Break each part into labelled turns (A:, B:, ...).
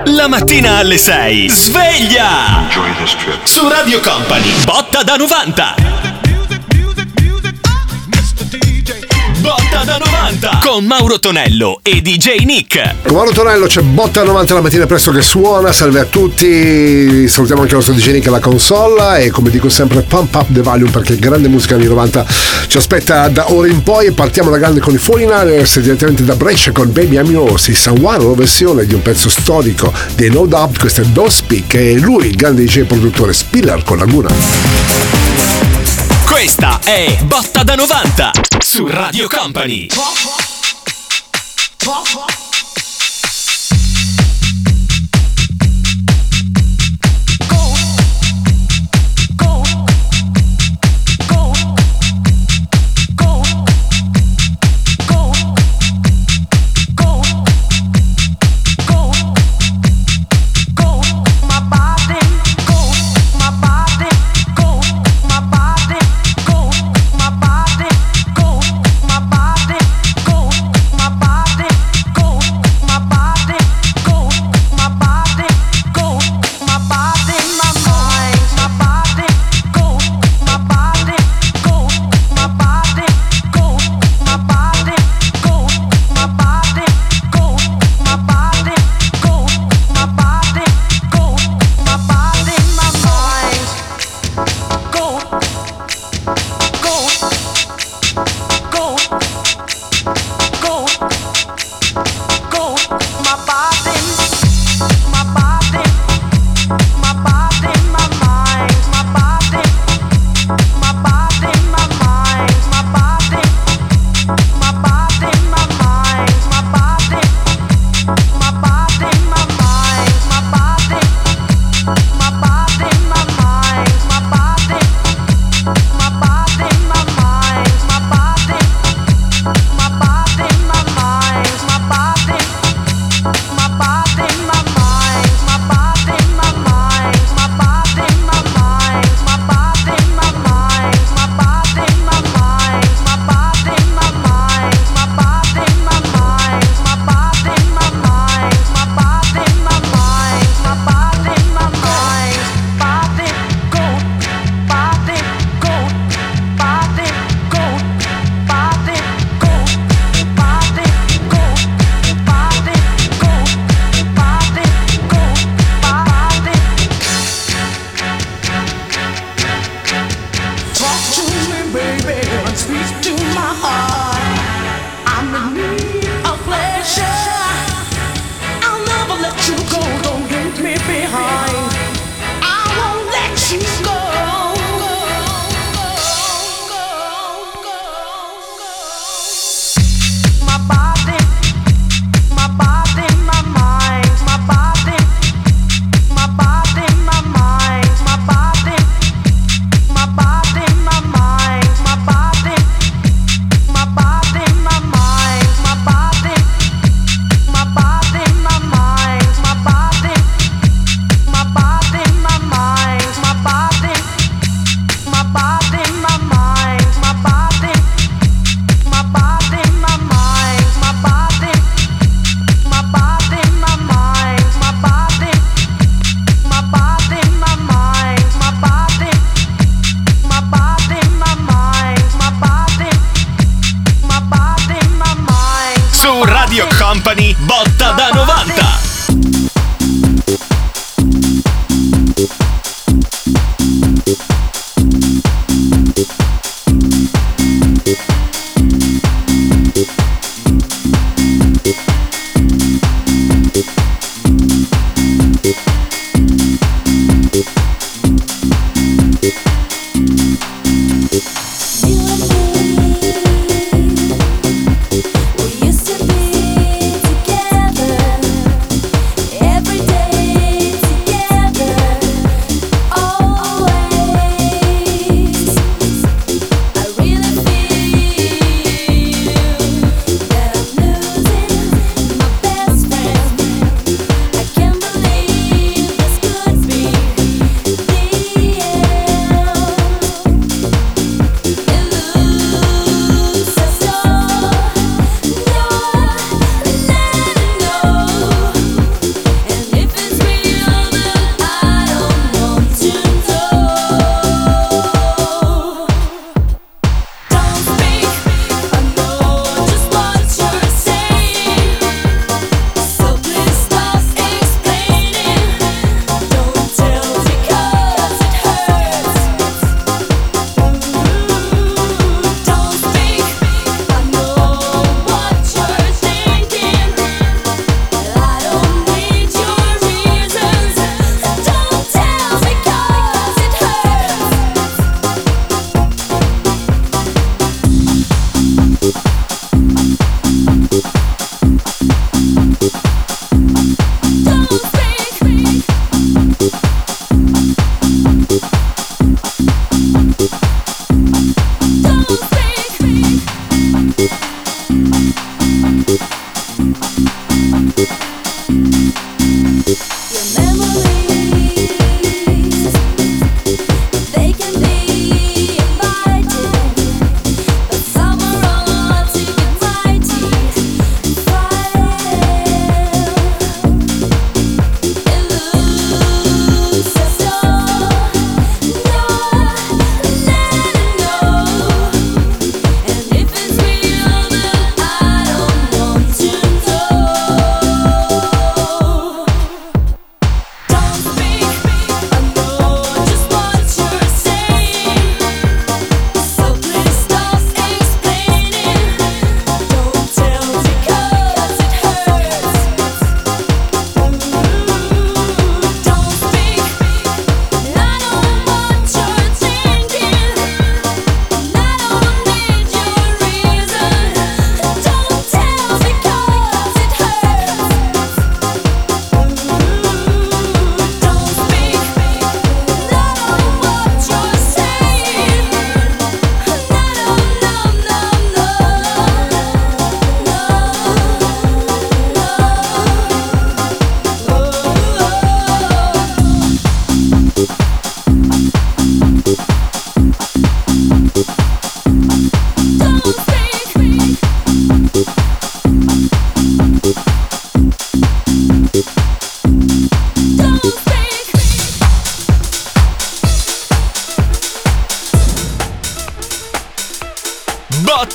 A: La mattina alle 6. Sveglia! Su Radio Company. Botta da 90. Botta da 90 con Mauro Tonello e DJ Nick.
B: Con Mauro Tonello c'è Botta da 90 la mattina presto che suona. Salve a tutti. Salutiamo anche il nostro DJ Nick alla console. E come dico sempre, pump up the volume, perché grande musica anni 90 ci aspetta da ora in poi. E partiamo da grande con i 49ers, direttamente da Brescia con Baby I'm Yours, il Someone, una versione di un pezzo storico dei No Doubt. Questo è Don't Speak e lui, il grande DJ produttore Spiller con Laguna.
A: Questa è Botta da 90 su Radio Company.
C: Go.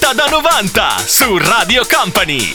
A: Botta da 90 su Radio Company.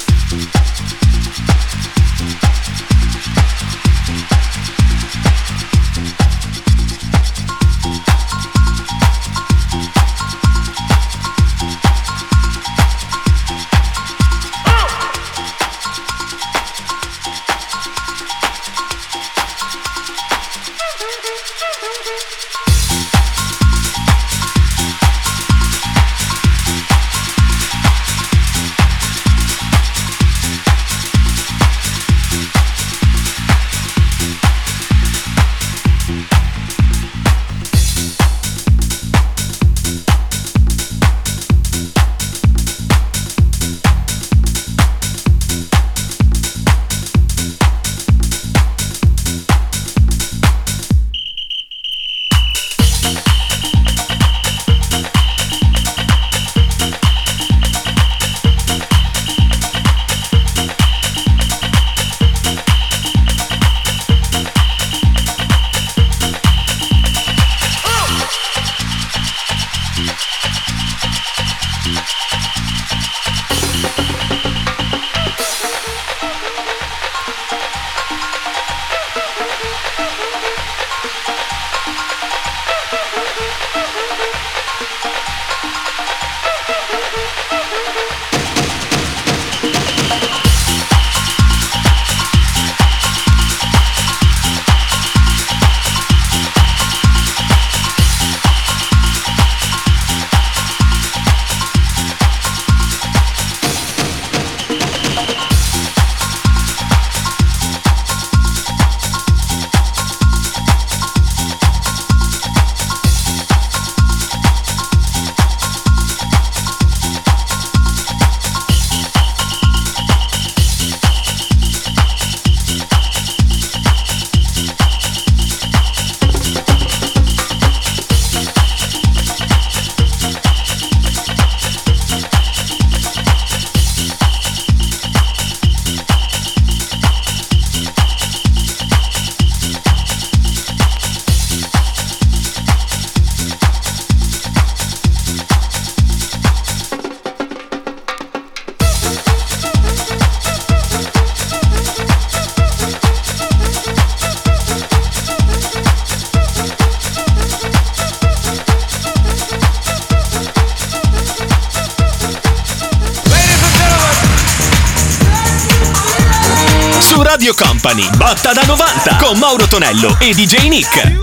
A: Su Radio Company, Botta da 90 con Mauro Tonello e DJ Nick.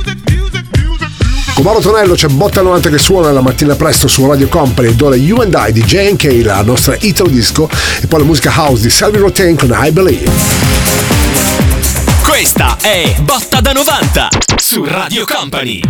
B: Con Mauro Tonello c'è Botta 90 che suona la mattina presto su Radio Company, dove You and I di J&K, la nostra Italo Disco, e poi la musica house di Selvi Rotain con I Believe.
A: Questa è Botta da 90 su Radio Company.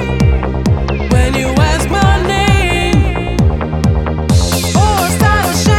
C: When you ask my name, oh, I start to shine.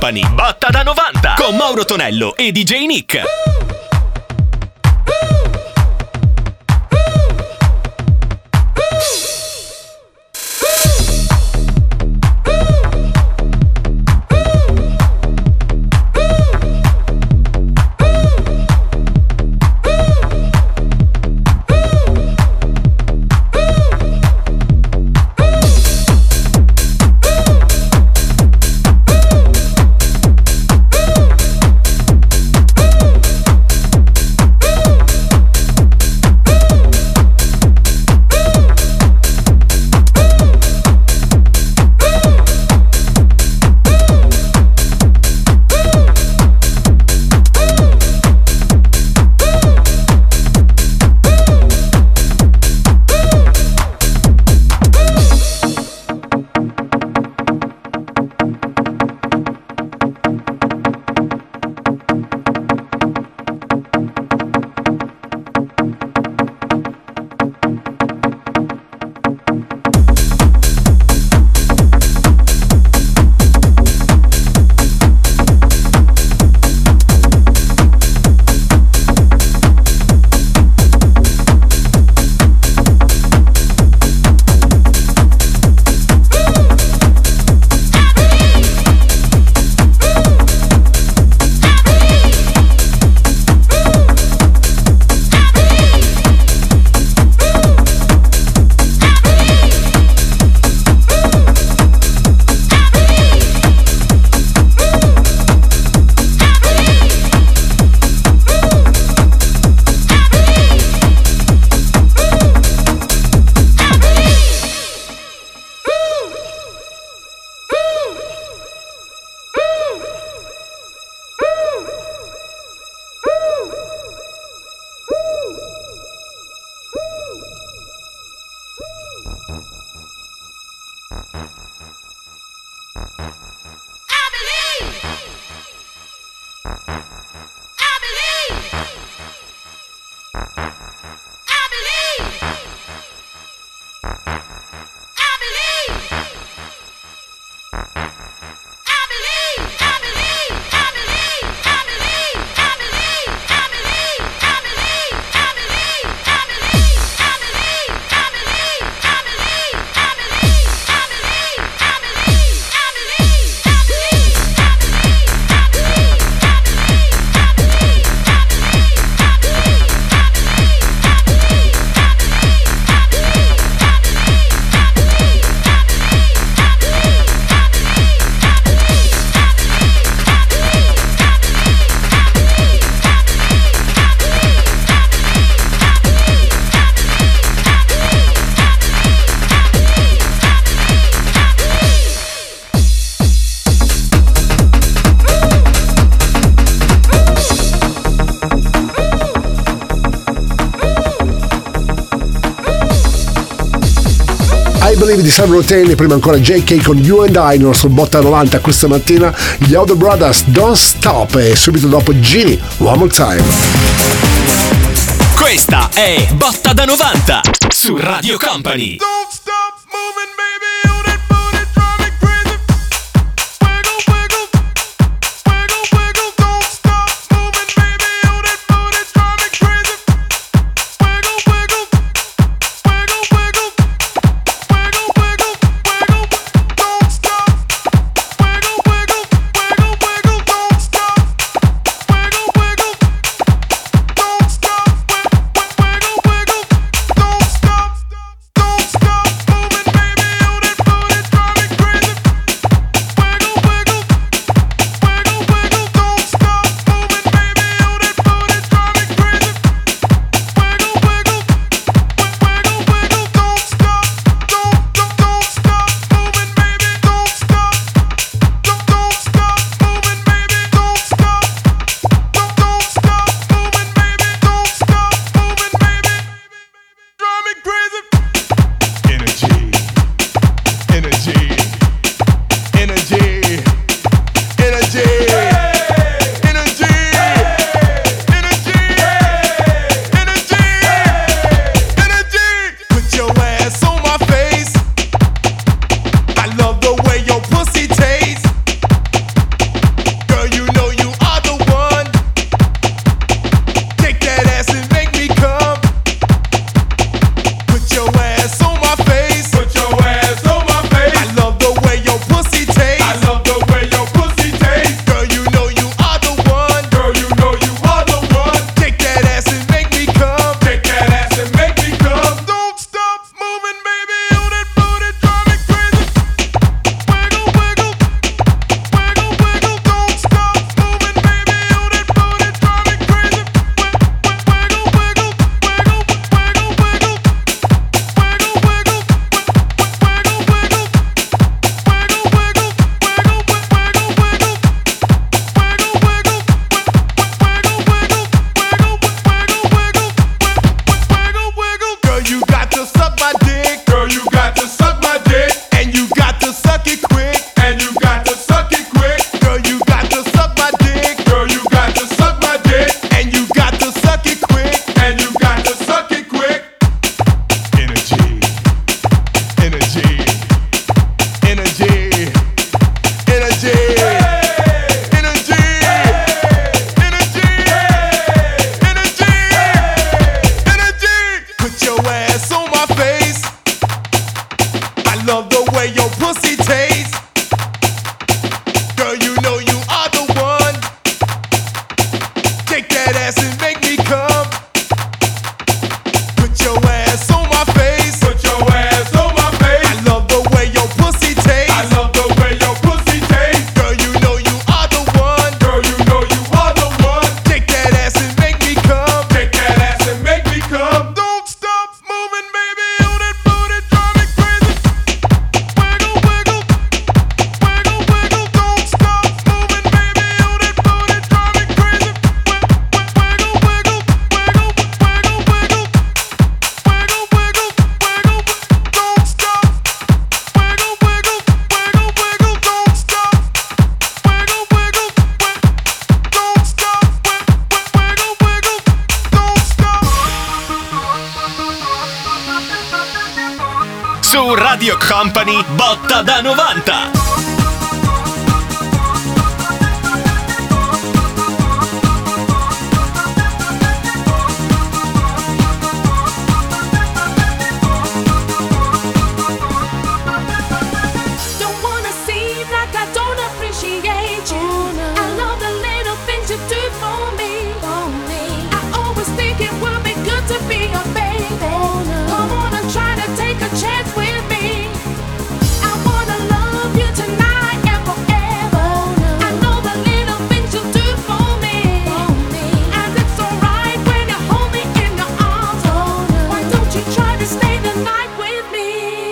A: Company, Botta da 90 con Mauro Tonello e DJ Nick.
B: I Believe di Sam Rotain e prima ancora JK con You and I, il nostro Botta 90 questa mattina, gli Other Brothers Don't Stop e subito dopo Genie, One More Time.
A: Questa è Botta da 90 su Radio Company.
C: Don't stop moving, baby, on that booty, drive me crazy. Wiggle, wiggle, wiggle, wiggle. Don't stop moving, baby, on that booty, drive me crazy. Wiggle, wiggle, wiggle, wiggle, wiggle, wiggle, wiggle. Don't stop. Wiggle, wiggle, wiggle, wiggle. Don't stop. Wiggle, wiggle. Don't stop. Wiggle, wiggle. Don't stop. Don't stop. ass and make me come. Put your ass on my face. Put your ass on my face. I love the way your pussy tastes. I love the way your pussy tastes. Girl, you know you are the one. Girl, you know you are the one. Take that ass and make me come. Take that ass and make me come. Don't stop moving, baby. Oh, that booty drive me crazy. Wiggle, wiggle, wiggle, wiggle. Don't stop moving, baby. Oh, that booty drive me crazy. Wiggle, wiggle, wiggle, wiggle, wiggle, wiggle, wiggle, wiggle. Don't stop. Wiggle, wiggle, wiggle, wiggle. Don't stop. Wiggle, wiggle, don't stop. Wiggle, wiggle, don't stop.
A: Su Radio Company, botta da 90.
D: Don't wanna seem like I don't appreciate you. I love the little things you do for me. I always think it would be good to be a baby. Come on and try to take a chance with me. I wanna love you tonight and forever. I know the little things you do for me. And it's alright when you hold me in your arms. Why don't you try to stay the night with me?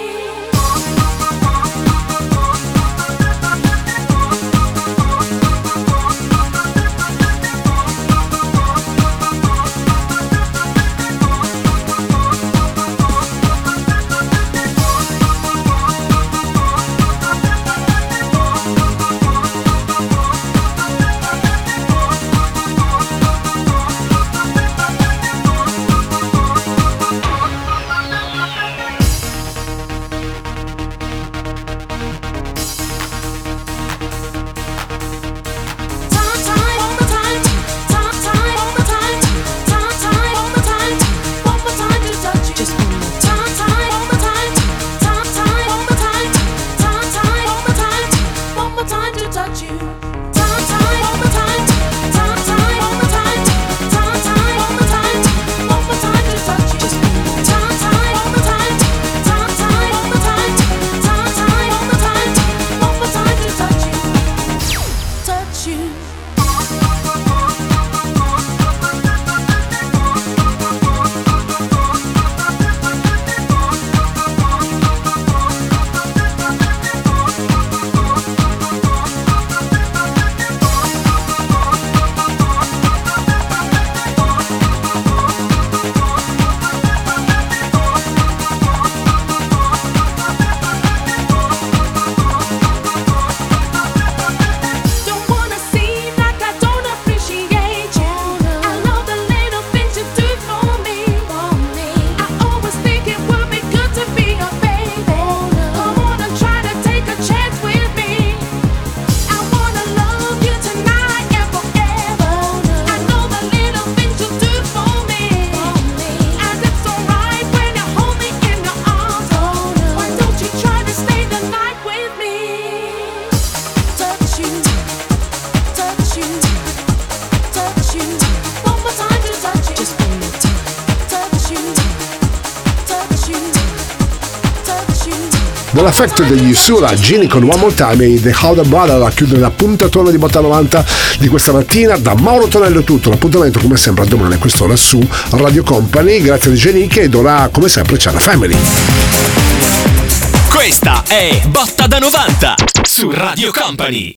D: Don't wanna seem like I don't appreciate you. I love the little things you do for me. I always think it would be good to be a baby. Come on and try to take a chance with me. I wanna love you tonight and forever. I know the little things you do for me. And it's alright when you hold me in your arms. Why don't you try to stay the night with me? Touch you, touch you, touch you. One more time to touch you. Just one more time. Touch you, touch you, touch you.
B: Dall'affetto degli Sura, Gini con One More Time e The Howder Brother a chiudere la puntatona di Botta 90 di questa mattina. Da Mauro Tonello è tutto, l'appuntamento come sempre a domani a quest'ora su Radio Company. Grazie a DJ Nick ed ora come sempre c'è la Family.
A: Questa è Botta da 90 su Radio Company.